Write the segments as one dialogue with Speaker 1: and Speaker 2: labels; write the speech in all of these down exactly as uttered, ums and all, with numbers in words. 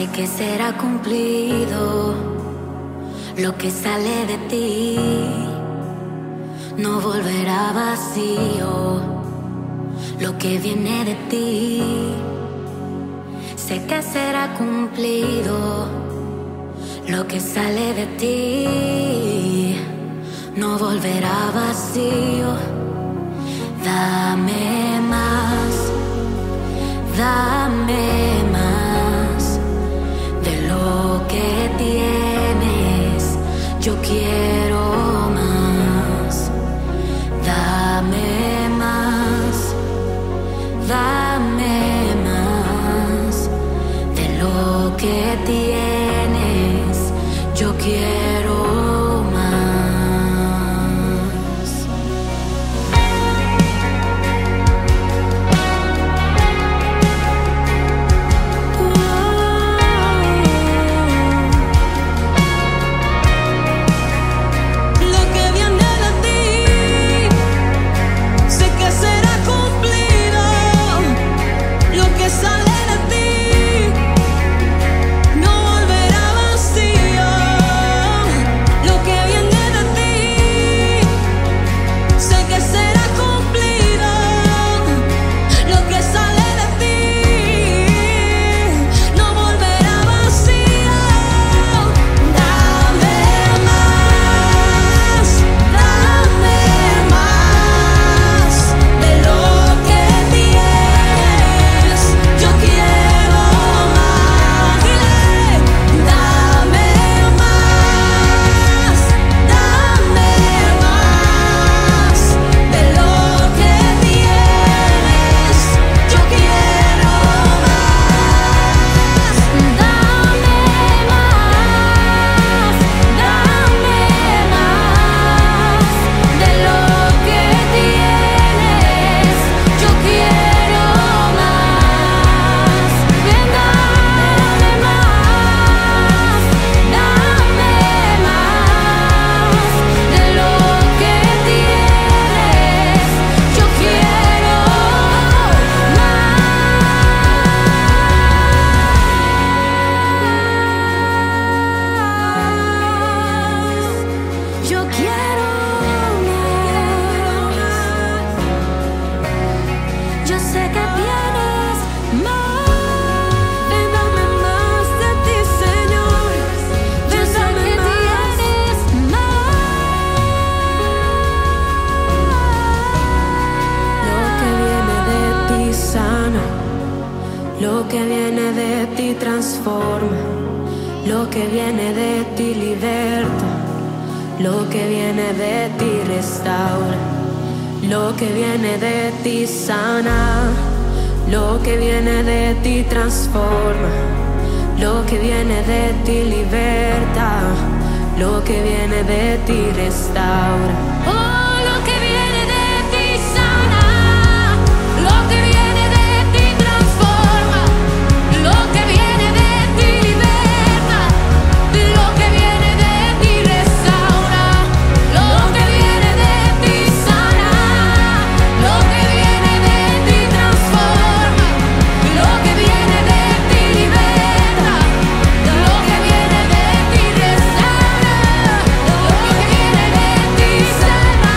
Speaker 1: Sé que será cumplido lo que sale de ti, no volverá vacío lo que viene de ti. Sé que será cumplido lo que sale de ti, no volverá vacío. Dame más, dame más de lo que tienes. Yo quiero más. Dame más, dame más de lo que tienes. Yo quiero más.
Speaker 2: Lo que viene de ti, sé que será cumplido. Lo que sale de ti no volverá vacío. Lo que viene de ti, sé que será cumplido. Lo que sale de ti no volverá vacío. Dame más, dame más de lo que tienes. Yo quiero más. Dame más, dame más de lo que tienes. Yo quiero más. Dame más, dame más de lo que tienes. Yo quiero más. Ven, dame más, dame más de lo que tienes. Yo quiero más. Yo quiero más. Yo sé que tienes más. Ven, dame más de ti, Señor. Yo sé que tienes más.
Speaker 3: Lo que viene de ti sana, lo que viene de ti transforma, lo que viene de ti liberta, lo que viene de ti restaura, lo que viene de ti sana, lo que viene de ti transforma, lo que viene de ti liberta, lo que viene de ti restaura.
Speaker 2: Oh, lo que viene de ti sana, lo que viene de ti transforma, lo que viene de ti liberta, lo que viene de ti restaura, lo que viene de ti sana, lo que viene de ti transforma, lo que viene de ti liberta, lo que viene de ti restaura, lo que viene de ti sana.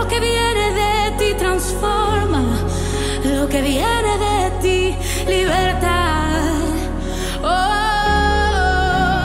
Speaker 2: que viene de ti transforma, lo que viene de ti libertad. Oh,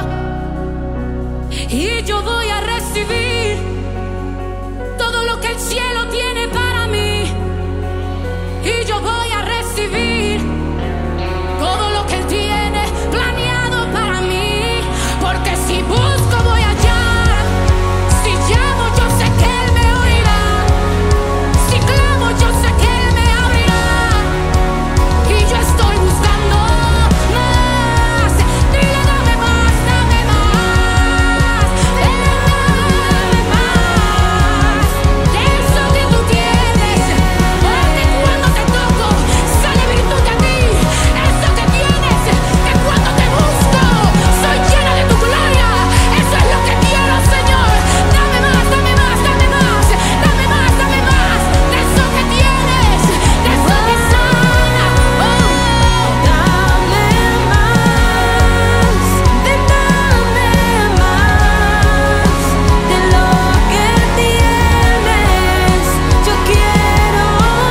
Speaker 2: y yo voy a recibir todo lo que el cielo tiene para mí. Y yo voy a recibir todo lo que Él tiene planeado para mí. Porque si busco voy a hallar, si llamo yo sé que Él me oirá, si clamo yo sé que Él me abrirá. Y yo estoy buscando más. Dile dame más, dame más, dame más de eso que tú tienes. Porque cuando te toco sale virtud de ti. Eso que tienes, que cuando te busco soy llena de tu gloria. Eso es lo que quiero, Señor. Dame más, dame más, dame más, dame más, dame más de eso que tienes, de eso que sana. Oh,
Speaker 3: Dame más, de dame más de lo que tienes. Yo quiero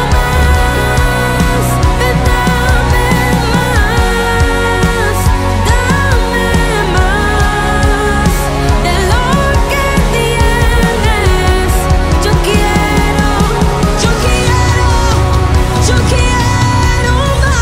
Speaker 3: más, de dame más, dame más de lo que tienes. Yo quiero, yo quiero, yo quiero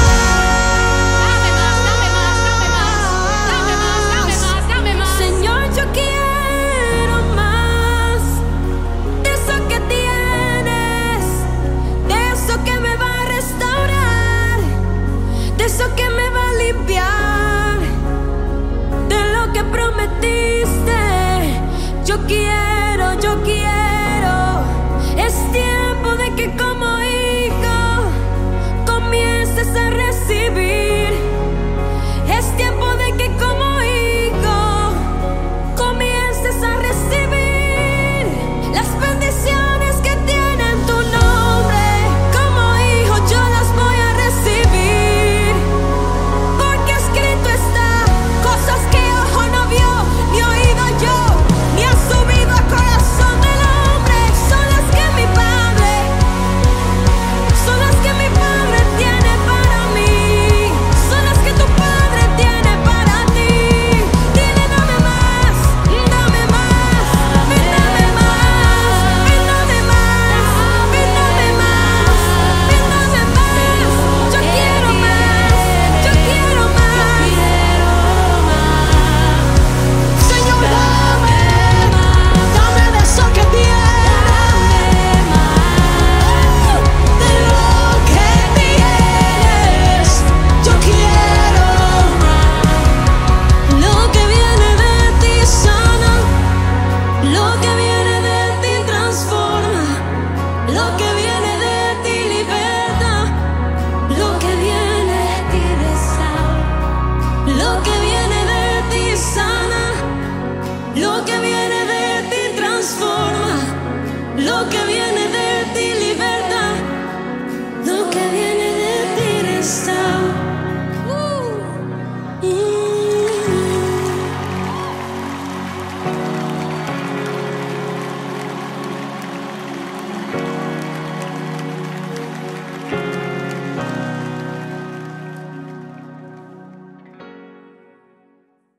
Speaker 3: más.
Speaker 2: dame más, dame más, dame más, dame más.
Speaker 3: Señor, yo quiero más de eso que tienes, de eso que me va a restaurar, de eso que me va a limpiar, de lo que prometiste. Yo quiero, yo quiero. Es tiempo de que como hijo comiences a recibir. Es tiempo de que como hijo comiences a recibir las bendiciones que tienen tu nombre. Como hijo yo las voy a recibir, porque escrito está: cosas que ojo no vio, ni oído yo, ni ha subido a corazón del hombre, son las que mi Padre, son las que mi Padre tiene para mí, son las que tu Padre tiene para ti. Dile dame más, dame más, ven dame más, ven dame más, ven dame más, ven dame más. Yo quiero más, yo quiero más. Señor, dame, dame de eso que tienes, de lo que tienes. Yo quiero lo que viene de ti sana, lo que viene de ti transforma, lo que viene de ti liberta, lo que viene de ti restaura, lo que viene de ti sana, lo que viene de ti transforma, lo que viene